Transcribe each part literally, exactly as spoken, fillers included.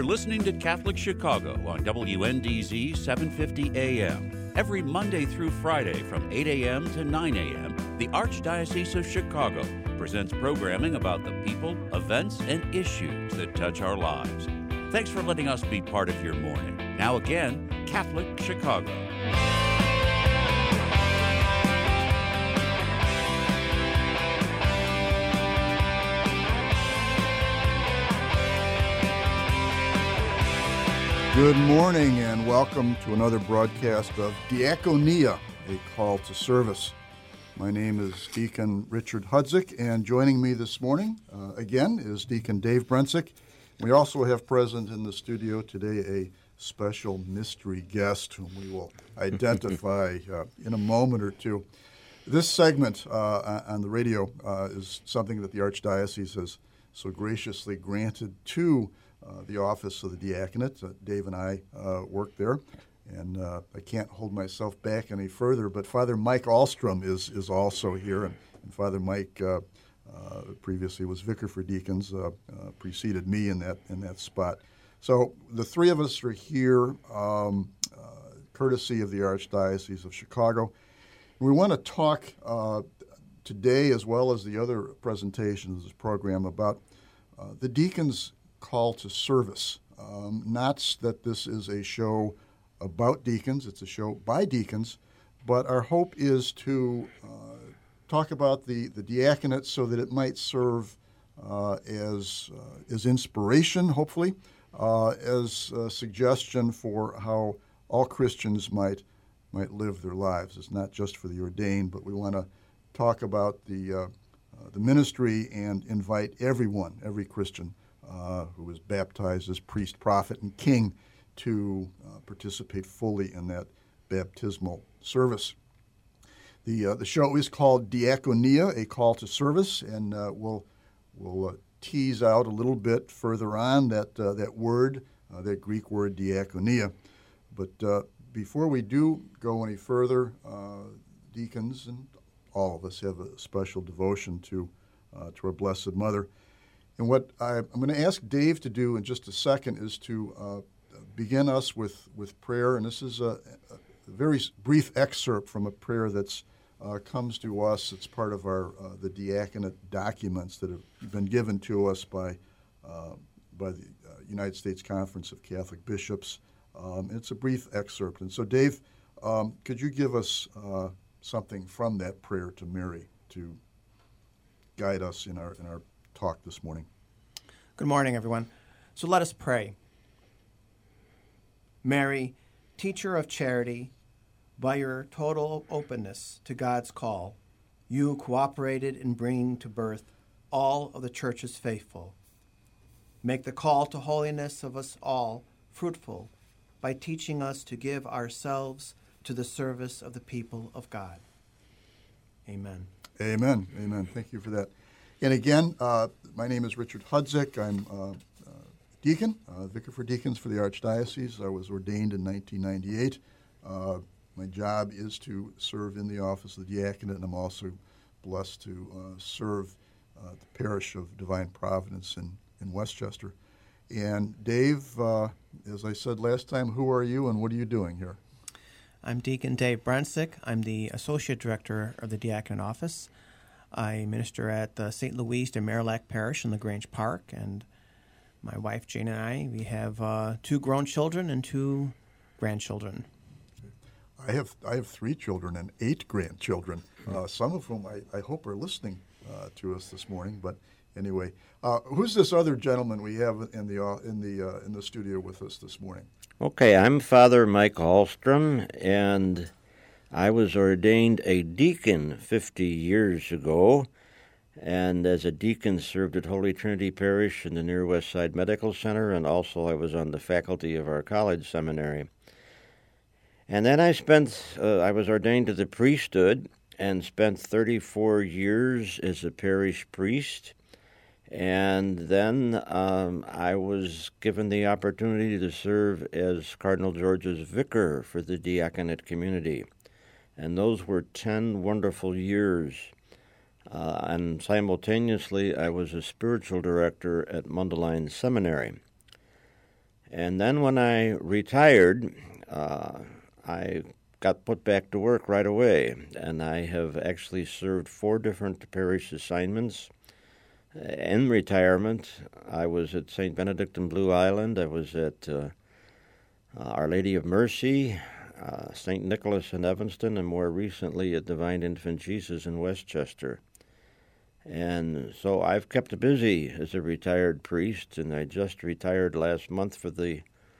listening to Catholic Chicago on W N D Z seven fifty A M. Every Monday through Friday from eight A M to nine A M, the Archdiocese of Chicago presents programming about the people, events, and issues that touch our lives. Thanks for letting us be part of your morning. Now again, Catholic Chicago. Good morning and welcome to another broadcast of Diaconia, a call to service. My name is Deacon Richard Hudzik, and joining me this morning, uh, again, is Deacon Dave Brentzik. We also have present in the studio today a special mystery guest whom we will identify uh, in a moment or two. This segment uh, on the radio uh, is something that the Archdiocese has so graciously granted to Uh, the office of the diaconate. Uh, Dave and I uh, work there, and uh, I can't hold myself back any further, but Father Mike Ahlstrom is is also here, and, and Father Mike uh, uh, previously was vicar for deacons, uh, uh, preceded me in that in that spot. So the three of us are here, um, uh, courtesy of the Archdiocese of Chicago. We want to talk uh, today, as well as the other presentations of this program, about uh, the deacons' call to service. Um, not that this is a show about deacons, it's a show by deacons, but our hope is to uh, talk about the, the diaconate so that it might serve uh, as, uh, as inspiration, hopefully, uh, as a suggestion for how all Christians might, might live their lives. It's not just for the ordained, but we want to talk about the, uh, uh, the ministry and invite everyone, every Christian, Uh, who was baptized as priest, prophet, and king to uh, participate fully in that baptismal service. The uh, the show is called Diaconia, a call to service, and uh, we'll we'll uh, tease out a little bit further on that uh, that word, uh, that Greek word diaconia. But uh, before we do go any further, uh, deacons and all of us have a special devotion to uh, to our Blessed Mother. And what I, I'm going to ask Dave to do in just a second is to uh, begin us with, with prayer. And this is a, a very brief excerpt from a prayer that's uh, comes to us. It's part of our uh, the diaconate documents that have been given to us by uh, by the uh, United States Conference of Catholic Bishops. Um, it's a brief excerpt. And so, Dave, um, could you give us uh, something from that prayer to Mary to guide us in our in our talk this morning? Good morning, everyone. So let us pray. Mary, teacher of charity, by your total openness to God's call, you cooperated in bringing to birth all of the Church's faithful. Make the call to holiness of us all fruitful by teaching us to give ourselves to the service of the people of God. Amen. Amen. Amen. Thank you for that. And again, uh, my name is Richard Hudzik. I'm uh, uh, deacon, uh, vicar for deacons for the Archdiocese. I was ordained in nineteen ninety-eight. Uh, my job is to serve in the office of the diaconate, and I'm also blessed to uh, serve uh, the parish of Divine Providence in, in Westchester. And Dave, uh, as I said last time, who are you and what are you doing here? I'm Deacon Dave Brentzik. I'm the Associate Director of the Diaconate Office. I minister at the Saint Louis de Marillac Parish in LaGrange Park, and my wife Jane and I, we have uh, two grown children and two grandchildren. I have I have three children and eight grandchildren, uh, some of whom I, I hope are listening uh, to us this morning. But anyway, uh, who's this other gentleman we have in the uh, in the uh, in the studio with us this morning? Okay, I'm Father Mike Ahlstrom, and I was ordained a deacon fifty years ago, and as a deacon served at Holy Trinity Parish in the Near West Side Medical Center, and also I was on the faculty of our college seminary. And then I spent, uh, I was ordained to the priesthood and spent thirty-four years as a parish priest. And then um, I was given the opportunity to serve as Cardinal George's vicar for the diaconate community. And those were ten wonderful years. Uh, and simultaneously, I was a spiritual director at Mundelein Seminary. And then when I retired, uh, I got put back to work right away, and I have actually served four different parish assignments. In retirement, I was at Saint Benedict in Blue Island. I was at uh, Our Lady of Mercy, uh, Saint Nicholas in Evanston, and more recently at Divine Infant Jesus in Westchester. And so I've kept busy as a retired priest, and I just retired last month for the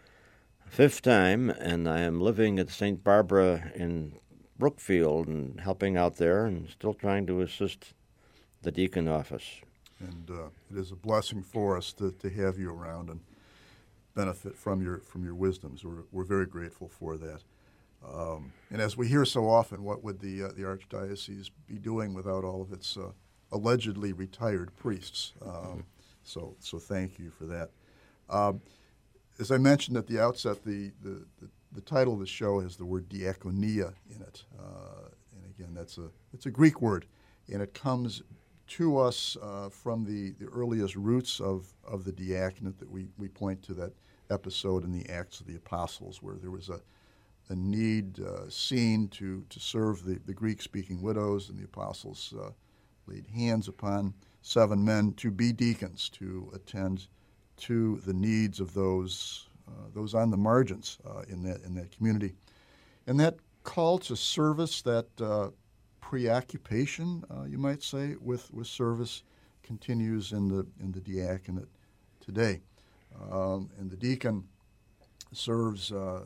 fifth time, and I am living at Saint Barbara in Brookfield and helping out there and still trying to assist the deacon office. And uh, it is a blessing for us to, to have you around and benefit from your from your wisdoms. We're we're very grateful for that. Um, and as we hear so often, what would the uh, the Archdiocese be doing without all of its uh, allegedly retired priests? Um, mm-hmm. So so thank you for that. Um, as I mentioned at the outset, the, the, the, the title of the show has the word diakonia in it. Uh, and again, that's a it's a Greek word, and it comes to us uh, from the, the earliest roots of, of the diaconate that we, we point to that episode in the Acts of the Apostles where there was a, a need uh, seen to, to serve the, the Greek-speaking widows, and the apostles uh, laid hands upon seven men to be deacons, to attend to the needs of those uh, those on the margins uh, in that in that community. And that call to service, that uh, preoccupation, uh, you might say, with, with service continues in the in the diaconate today. Um, and the deacon serves, uh,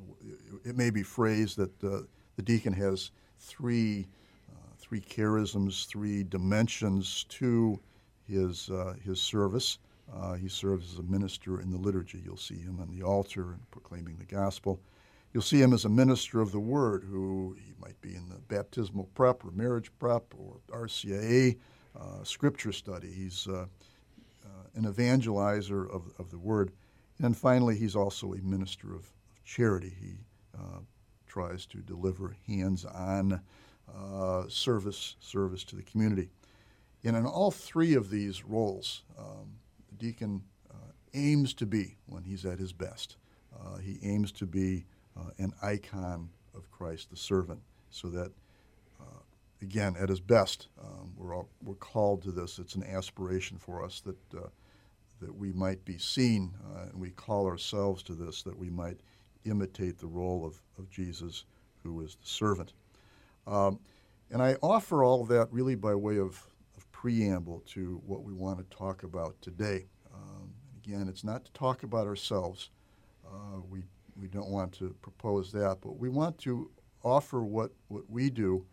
it may be phrased that uh, the deacon has three uh, three charisms, three dimensions to his uh, his service. Uh, he serves as a minister in the liturgy. You'll see him on the altar and proclaiming the gospel. You'll see him as a minister of the word, who he might be in the baptismal prep or marriage prep or R C I A, uh, scripture study. He's uh, uh, an evangelizer of, of the word. And then finally, he's also a minister of, of charity. He uh, tries to deliver hands-on uh, service, service to the community. And in all three of these roles, um, the deacon uh, aims to be, when he's at his best, uh, he aims to be Uh, an icon of Christ, the servant, so that, uh, again, at his best, um, we're all, we're called to this. It's an aspiration for us that uh, that we might be seen, uh, and we call ourselves to this, that we might imitate the role of, of Jesus, who is the servant. Um, and I offer all of that really by way of, of preamble to what we want to talk about today. Um, again, it's not to talk about ourselves. Uh, we We don't want to propose that, but we want to offer what, what we do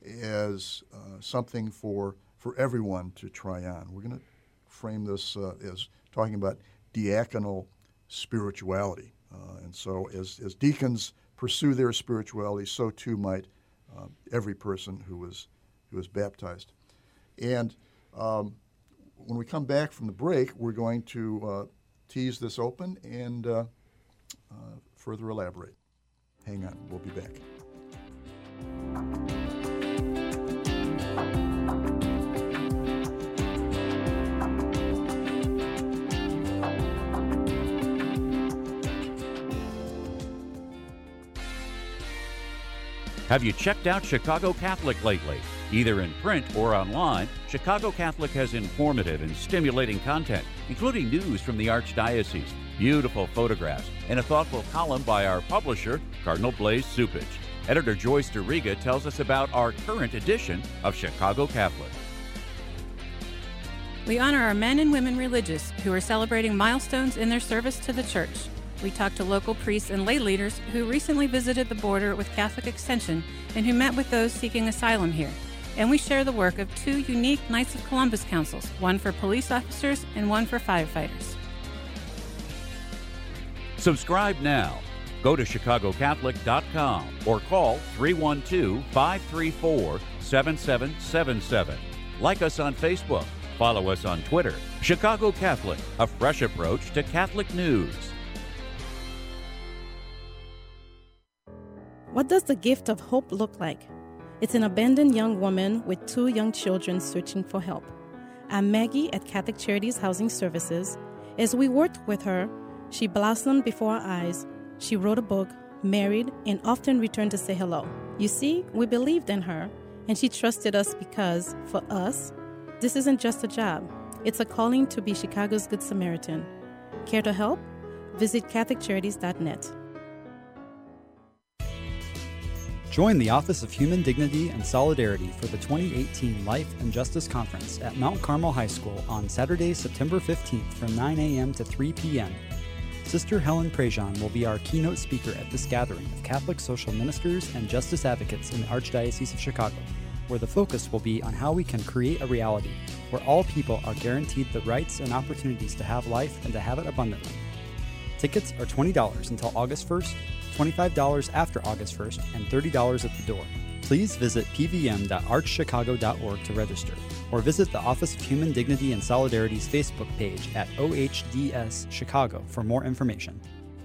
as uh, something for for everyone to try on. We're going to frame this uh, as talking about diaconal spirituality. Uh, and so as, as deacons pursue their spirituality, so too might uh, every person who is, who is baptized. And um, when we come back from the break, we're going to uh, tease this open and uh, uh, further elaborate. Hang on, we'll be back. Have you checked out Chicago Catholic lately? Either in print or online, Chicago Catholic has informative and stimulating content, including news from the Archdiocese, beautiful photographs, and a thoughtful column by our publisher, Cardinal Blaise Cupich. Editor Joyce DeRiga tells us about our current edition of Chicago Catholic. We honor our men and women religious who are celebrating milestones in their service to the Church. We talk to local priests and lay leaders who recently visited the border with Catholic Extension and who met with those seeking asylum here. And we share the work of two unique Knights of Columbus councils, one for police officers and one for firefighters. Subscribe now. Go to chicago catholic dot com or call three one two, five three four, seven seven seven seven. Like us on Facebook. Follow us on Twitter. Chicago Catholic, a fresh approach to Catholic news. What does the gift of hope look like? It's an abandoned young woman with two young children searching for help. I'm Maggie at Catholic Charities Housing Services. As we worked with her, She blossomed before our eyes. She wrote a book, married, and often returned to say hello. You see, we believed in her, and she trusted us because, for us, this isn't just a job. It's a calling to be Chicago's Good Samaritan. Care to help? Visit Catholic Charities dot net. Join the Office of Human Dignity and Solidarity for the twenty eighteen Life and Justice Conference at Mount Carmel High School on Saturday, September fifteenth from nine a.m. to three p.m. Sister Helen Prejean will be our keynote speaker at this gathering of Catholic social ministers and justice advocates in the Archdiocese of Chicago, where the focus will be on how we can create a reality where all people are guaranteed the rights and opportunities to have life and to have it abundantly. Tickets are twenty dollars until August first, twenty-five dollars after August first, and thirty dollars at the door. Please visit p v m dot arch chicago dot org to register, or visit the Office of Human Dignity and Solidarity's Facebook page at O H D S Chicago for more information.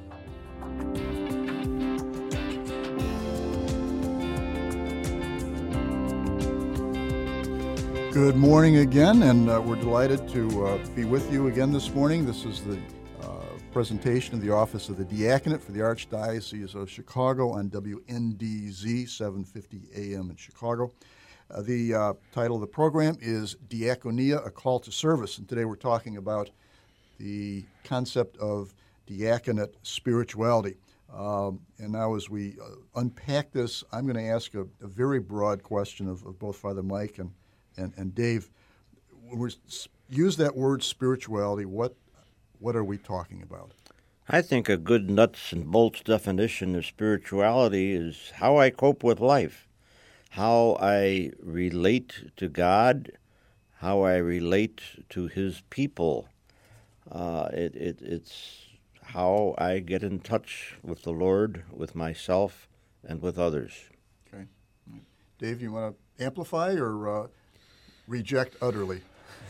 Good morning again, and uh, we're delighted to uh, be with you again this morning. This is the uh, presentation of the Office of the Diaconate for the Archdiocese of Chicago on W N D Z seven fifty A M in Chicago. Uh, the uh, title of the program is Diaconia, a Call to Service, and today we're talking about the concept of diaconate spirituality. Um, and now as we uh, unpack this, I'm going to ask a, a very broad question of, of both Father Mike and And, and Dave. When we use that word spirituality, what what are we talking about? I think a good nuts and bolts definition of spirituality is how I cope with life, how I relate to God, how I relate to His people. Uh, it, it, it's how I get in touch with the Lord, with myself, and with others. Okay. Dave, you want to amplify or uh, reject utterly?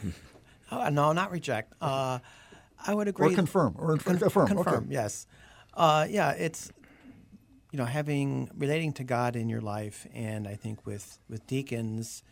Uh, no, not reject. Uh, I would agree. Or confirm. Or Con- confirm. Confirm. Okay. Yes. Uh, yeah. It's you know having relating to God in your life, and I think with with deacons,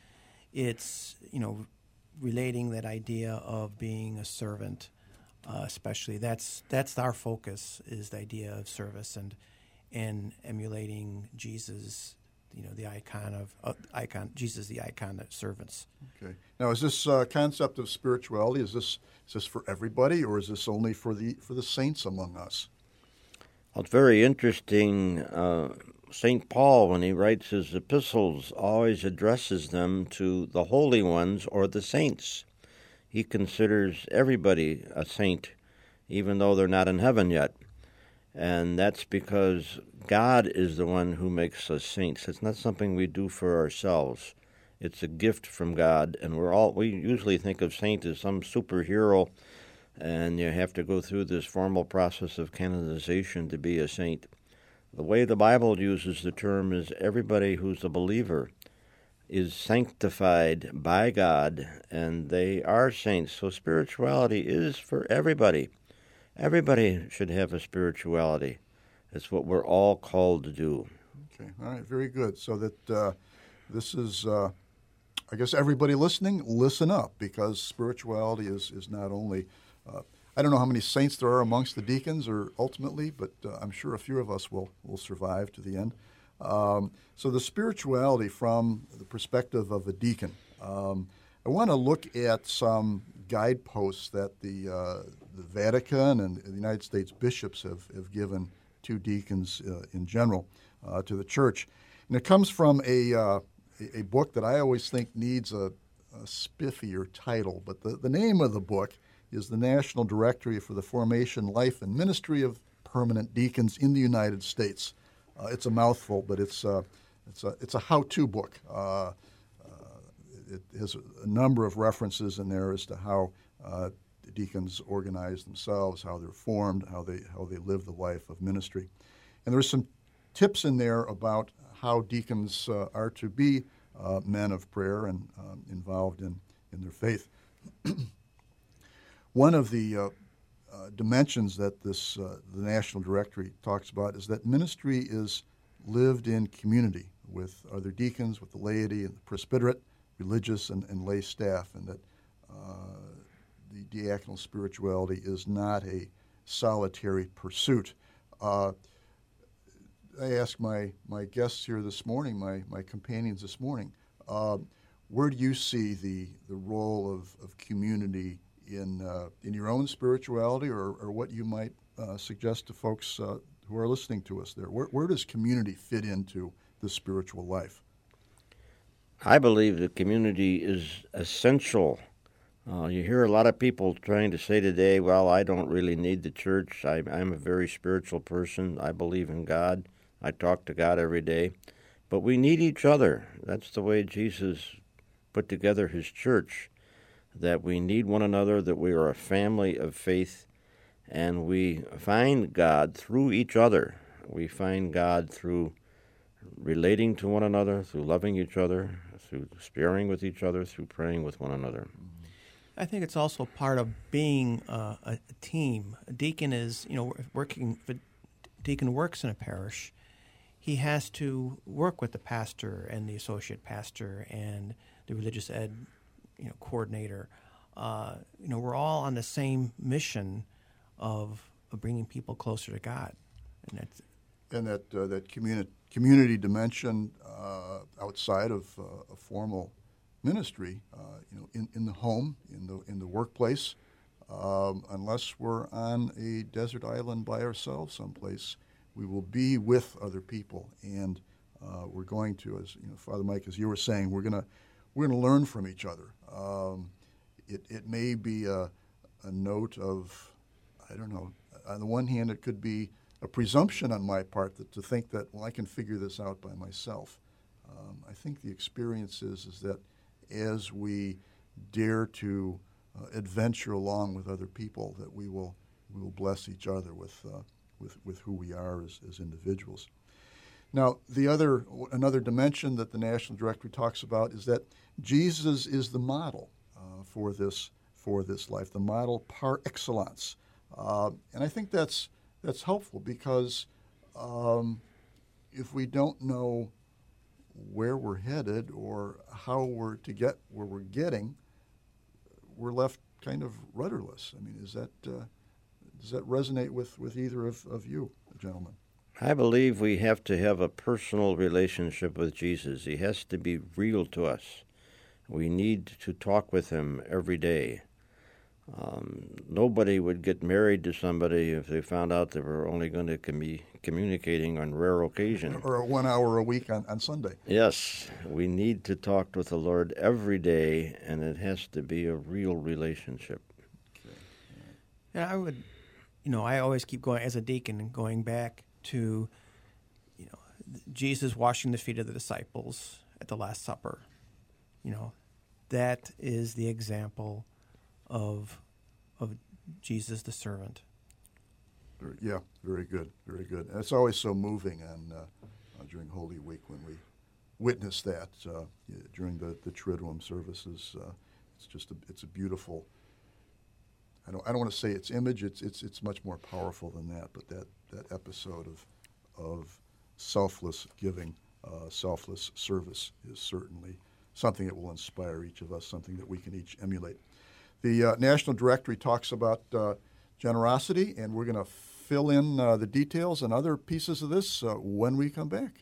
it's you know relating that idea of being a servant, uh, especially that's that's our focus is the idea of service and and emulating Jesus. You know, the icon of uh, icon Jesus, the icon of servants. Okay. Now, is this uh, concept of spirituality is this is this for everybody, or is this only for the for the saints among us? Well, it's very interesting. Uh, Saint Paul, when he writes his epistles, always addresses them to the holy ones or the saints. He considers everybody a saint, even though they're not in heaven yet. And that's because God is the one who makes us saints. It's not something we do for ourselves. It's a gift from God, and we're all we usually think of saint as some superhero, and you have to go through this formal process of canonization to be a saint. The way the Bible uses the term is everybody who's a believer is sanctified by God, and they are saints. So spirituality is for everybody. Everybody should have a spirituality. It's what we're all called to do. Okay, all right, very good. So that uh, this is, uh, I guess everybody listening, listen up, because spirituality is, is not only, uh, I don't know how many saints there are amongst the deacons or ultimately, but uh, I'm sure a few of us will, will survive to the end. Um, so the spirituality from the perspective of a deacon. Um, I want to look at some guideposts that the uh, the Vatican and the United States bishops have, have given to deacons uh, in general, uh, to the church. And it comes from a uh, a book that I always think needs a, a spiffier title, but the, the name of the book is the National Directory for the Formation, Life, and Ministry of Permanent Deacons in the United States. Uh, it's a mouthful, but it's, uh, it's, a, it's a how-to book. Uh, It has a number of references in there as to how uh, the deacons organize themselves, how they're formed, how they how they live the life of ministry. And there's some tips in there about how deacons uh, are to be uh, men of prayer and um, involved in, in their faith. One of the uh, uh, dimensions that this uh, the National Directory talks about is that ministry is lived in community with other deacons, with the laity and the presbyterate, religious and, and lay staff, and that uh, the diaconal spirituality is not a solitary pursuit. Uh, I asked my, my guests here this morning, my, my companions this morning, uh, where do you see the, the role of, of community in uh, in your own spirituality, or, or what you might uh, suggest to folks uh, who are listening to us there? Where, where does community fit into the spiritual life? I believe that community is essential. Uh, you hear a lot of people trying to say today, well, I don't really need the church. I, I'm a very spiritual person. I believe in God. I talk to God every day. But we need each other. That's the way Jesus put together his church, that we need one another, that we are a family of faith, and we find God through each other. We find God through relating to one another, through loving each other, through sparing with each other, through praying with one another. I think it's also part of being uh, a, a team. A deacon is, you know, working. If a deacon works in a parish, he has to work with the pastor and the associate pastor and the religious ed, you know, coordinator. Uh, you know, we're all on the same mission of, of bringing people closer to God, and that's and that uh, that community community dimension uh, outside of uh, a formal ministry, uh, you know, in, in the home, in the in the workplace, um, unless we're on a desert island by ourselves someplace, we will be with other people, and uh, we're going to, as you know, Father Mike, as you were saying, we're gonna we're gonna learn from each other. Um, it it may be a a note of, I don't know. On the one hand, it could be a presumption on my part that to think that, well, I can figure this out by myself. Um, I think the experience is is that as we dare to uh, adventure along with other people, that we will we will bless each other with uh, with with who we are as, as individuals. Now, the other another dimension that the National Directory talks about is that Jesus is the model uh, for this for this life, the model par excellence, uh, and I think that's that's helpful because um, if we don't know where we're headed or how we're to get where we're getting, we're left kind of rudderless. I mean, is that uh, does that resonate with, with either of, of you, gentlemen? I believe we have to have a personal relationship with Jesus. He has to be real to us. We need to talk with him every day. Um, nobody would get married to somebody if they found out they were only going to be communicating on rare occasion. Or one hour a week on, on Sunday. Yes, we need to talk with the Lord every day, and it has to be a real relationship. Okay. And I would, you know, I always keep going as a deacon and going back to, you know, Jesus washing the feet of the disciples at the Last Supper. You know, that is the example of of Jesus the servant. Yeah, very good, very good. And it's always so moving and uh, uh, during Holy Week when we witness that uh, during the, the Triduum services. Uh, it's just a, it's a beautiful, I don't I don't want to say its image, it's it's it's much more powerful than that, but that, that episode of of selfless giving, uh, selfless service is certainly something that will inspire each of us, something that we can each emulate. The uh, National Directory talks about uh, generosity, and we're going to fill in uh, the details and other pieces of this uh, when we come back.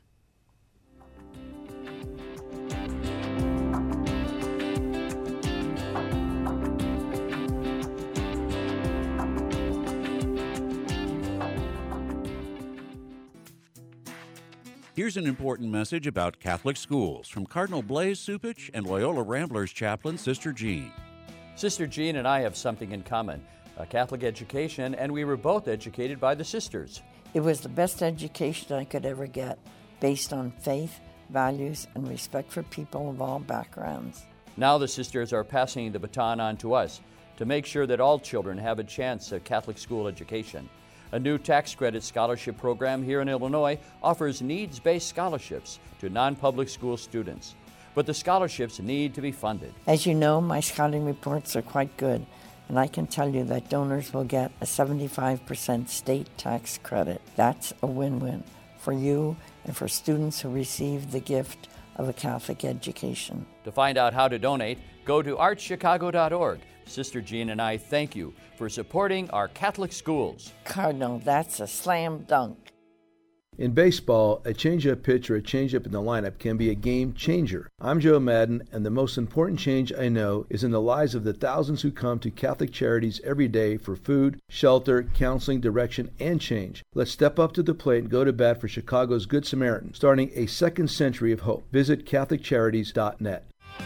Here's an important message about Catholic schools from Cardinal Blaise Cupich and Loyola Ramblers chaplain Sister Jean. Sister Jean and I have something in common, a Catholic education, and we were both educated by the sisters. It was the best education I could ever get, based on faith, values, and respect for people of all backgrounds. Now the sisters are passing the baton on to us to make sure that all children have a chance at Catholic school education. A new tax credit scholarship program here in Illinois offers needs-based scholarships to non-public school students. But the scholarships need to be funded. As you know, my scouting reports are quite good, and I can tell you that donors will get a seventy-five percent state tax credit. That's a win-win for you and for students who receive the gift of a Catholic education. To find out how to donate, go to arts chicago dot org. Sister Jean and I thank you for supporting our Catholic schools. Cardinal, that's a slam dunk. In baseball, a change-up pitch or a change-up in the lineup can be a game changer. I'm Joe Madden, and the most important change I know is in the lives of the thousands who come to Catholic Charities every day for food, shelter, counseling, direction, and change. Let's step up to the plate and go to bat for Chicago's Good Samaritan, starting a second century of hope. Visit Catholic Charities dot net.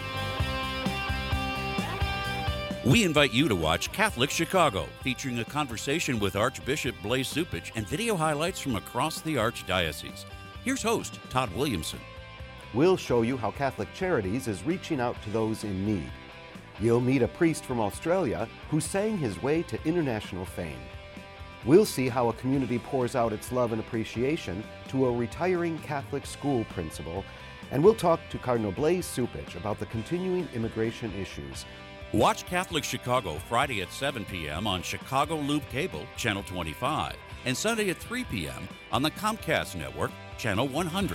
We invite you to watch Catholic Chicago, featuring a conversation with Archbishop Blaise Cupich and video highlights from across the Archdiocese. Here's host Todd Williamson. We'll show you how Catholic Charities is reaching out to those in need. You'll meet a priest from Australia who sang his way to international fame. We'll see how a community pours out its love and appreciation to a retiring Catholic school principal, and we'll talk to Cardinal Blaise Cupich about the continuing immigration issues. Watch Catholic Chicago Friday at seven p.m. on Chicago Loop Cable, Channel twenty-five, and Sunday at three p.m. on the Comcast Network, Channel one hundred.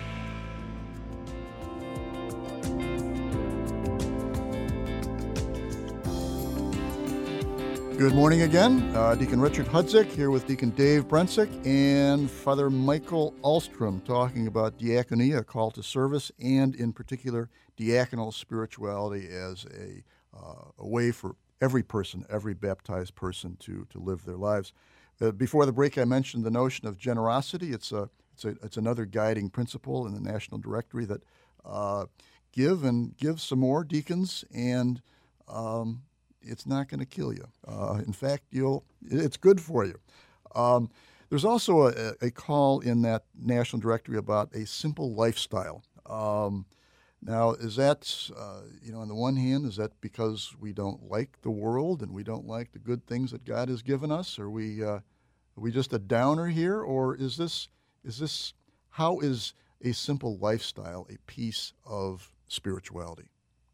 Good morning again. Uh, Deacon Richard Hudzik here with Deacon Dave Brentzik and Father Michael Ahlstrom talking about diaconia, a call to service, and in particular, diaconal spirituality as a Uh, a way for every person, every baptized person to to live their lives. Uh, before the break, I mentioned the notion of generosity. It's a it's a it's another guiding principle in the National Directory that uh, give and give some more, deacons, and um, it's not going to kill you. Uh, in fact, you'll it's good for you. Um, there's also a, a call in that National Directory about a simple lifestyle. Um, Now, is that, uh, you know, on the one hand, is that because we don't like the world and we don't like the good things that God has given us? Are we, uh, are we just a downer here? Or is this, is this, how is a simple lifestyle a piece of spirituality?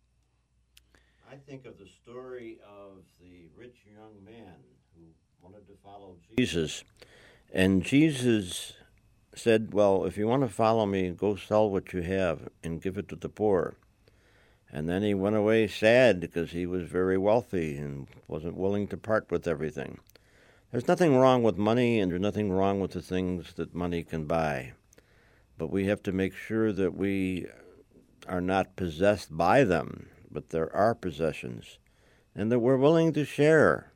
I think of the story of the rich young man who wanted to follow Jesus. And Jesus said, well, if you want to follow me, go sell what you have and give it to the poor. And then he went away sad because he was very wealthy and wasn't willing to part with everything. There's nothing wrong with money, and there's nothing wrong with the things that money can buy. But we have to make sure that we are not possessed by them, but they're our possessions, and that we're willing to share.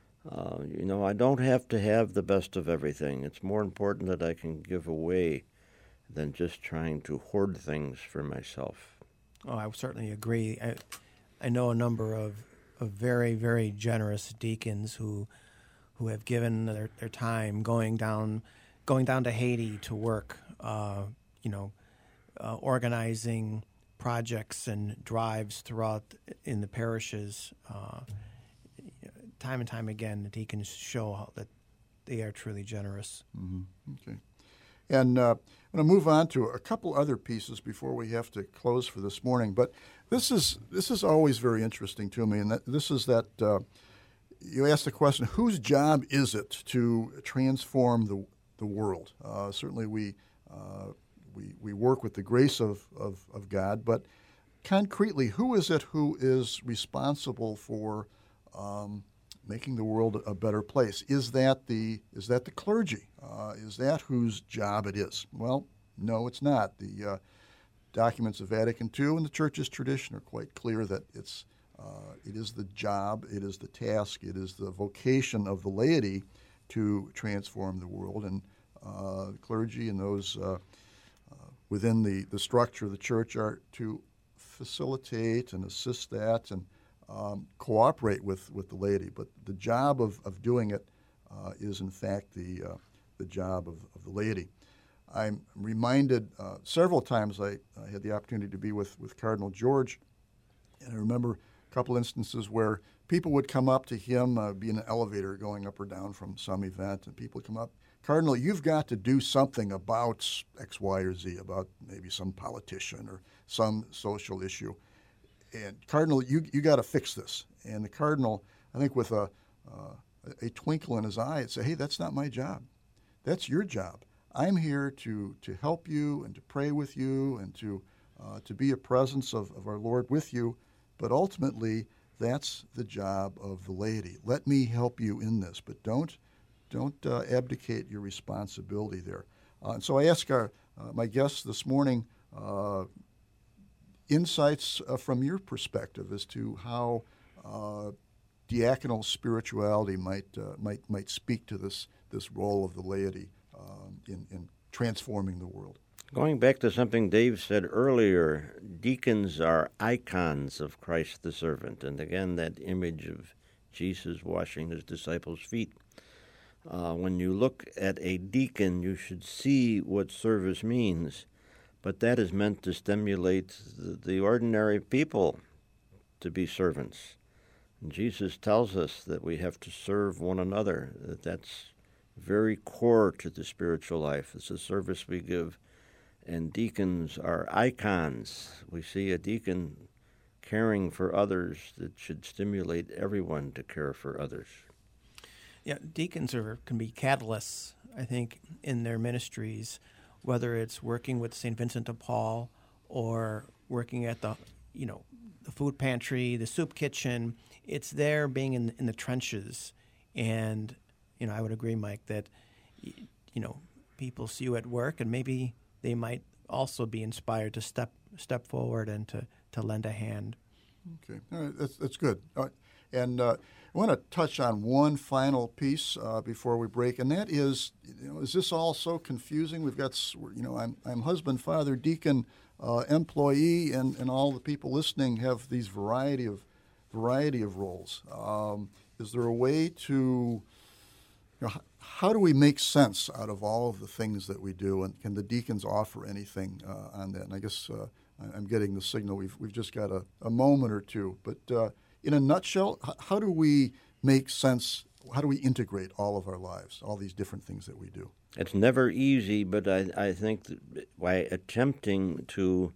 Uh, you know, I don't have to have the best of everything. It's more important that I can give away than just trying to hoard things for myself. Oh, I certainly agree. I, I know a number of, of very, very generous deacons who who have given their, their time going down going down to Haiti to work, uh, you know, uh, organizing projects and drives throughout in the parishes. Uh, time and time again, the deacons show how that they are truly generous. Mm-hmm. Okay. And uh, I'm going to move on to a couple other pieces before we have to close for this morning. But this is this is always very interesting to me, and that this is that uh, you ask the question: whose job is it to transform the the world? Uh, certainly, we uh, we we work with the grace of, of of God, but concretely, who is it who is responsible for um, making the world a better place? Is that the is that the clergy? Uh, is that whose job it is? Well, no, it's not. The uh, documents of Vatican Two and the Church's tradition are quite clear that it's uh, it is the job, it is the task, it is the vocation of the laity to transform the world, and uh, clergy and those uh, uh, within the, the structure of the Church are to facilitate and assist that and um, cooperate with, with the laity. But the job of, of doing it uh, is, in fact, the uh, the job of, of the laity. I'm reminded uh, several times I, I had the opportunity to be with, with Cardinal George, and I remember a couple instances where people would come up to him, uh, be in an elevator going up or down from some event, and people would come up, Cardinal, you've got to do something about X, Y, or Z, about maybe some politician or some social issue. And Cardinal, you you got to fix this. And the Cardinal, I think with a, uh, a twinkle in his eye, would say, hey, that's not my job. That's your job. I'm here to, to help you and to pray with you and to uh, to be a presence of, of our Lord with you. But ultimately, That's the job of the laity. Let me help you in this, but don't don't uh, abdicate your responsibility there. Uh, and so I ask our uh, my guests this morning uh, insights uh, from your perspective as to how uh, diaconal spirituality might uh, might might speak to this this role of the laity um, in in transforming the world. Going back to something Dave said earlier, deacons are icons of Christ the servant, and again that image of Jesus washing his disciples' feet. Uh, when you look at a deacon, you should see what service means, but that is meant to stimulate the, the ordinary people to be servants. And Jesus tells us that we have to serve one another, that that's very core to the spiritual life. It's a service we give, and deacons are icons. We see a deacon caring for others that should stimulate everyone to care for others. Yeah, deacons are can be catalysts, I think, in their ministries, whether it's working with Saint Vincent de Paul or working at the, you know, the food pantry, the soup kitchen. It's there being in in the trenches, and you know, I would agree, Mike, that you know people see you at work, and maybe they might also be inspired to step step forward and to, to lend a hand. Okay, all right, that's that's good. All right. And uh, I want to touch on one final piece uh, before we break, and that is, you know, is this all so confusing? We've got, you know, I'm I'm husband, father, deacon, uh, employee, and, and all the people listening have these variety of variety of roles. Um, is there a way to, you know, how do we make sense out of all of the things that we do, and can the deacons offer anything uh, on that? And I guess uh, I'm getting the signal. We've we've just got a, a moment or two, but. Uh, In a nutshell, how do we make sense, how do we integrate all of our lives, all these different things that we do? It's never easy, but I, I think that by attempting to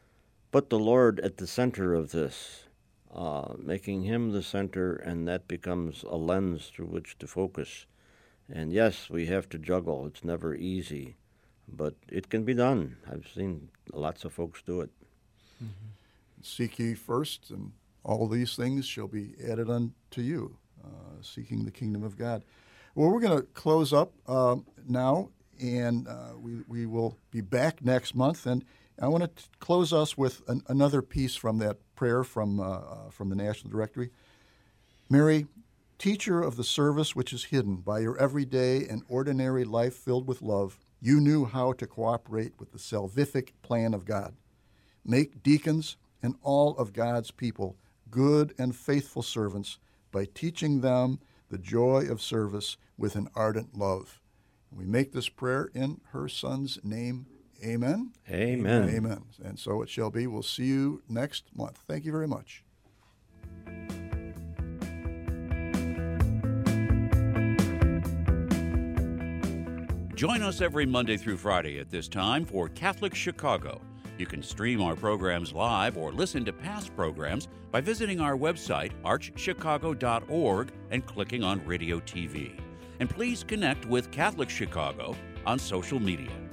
put the Lord at the center of this, uh, making him the center, and that becomes a lens through which to focus. And yes, we have to juggle. It's never easy, but it can be done. I've seen lots of folks do it. Mm-hmm. Seek ye first, and all these things shall be added unto you, uh, seeking the kingdom of God. Well, we're going to close up uh, now, and uh, we, we will be back next month. And I want to close us with an, another piece from that prayer from, uh, uh, from the National Directory. Mary, teacher of the service which is hidden by your everyday and ordinary life filled with love, you knew how to cooperate with the salvific plan of God. Make deacons and all of God's people good and faithful servants by teaching them the joy of service with an ardent love. We make this prayer in her Son's name. Amen. Amen. Amen. And so it shall be. We'll see you next month. Thank you very much. Join us every Monday through Friday at this time for Catholic Chicago. You can stream our programs live or listen to past programs by visiting our website, arch chicago dot org, and clicking on Radio T V. And please connect with Catholic Chicago on social media.